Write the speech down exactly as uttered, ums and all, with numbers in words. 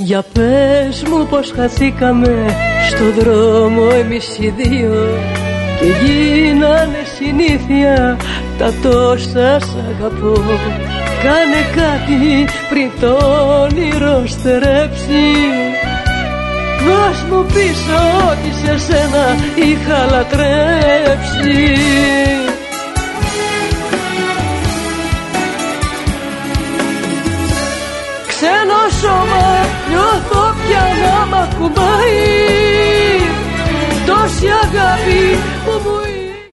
Για πες μου πως χαθήκαμε στο δρόμο εμείς οι δύο και γίνανε συνήθεια τα τόσα σ' αγαπώ. Κάνε κάτι πριν το όνειρο στερέψει. Δώσ' μου πίσω ότι σε σένα είχα λατρέψει. Ξένο σώμα νιώθω πια να μ' ακουμπάει. Τόση αγάπη που μου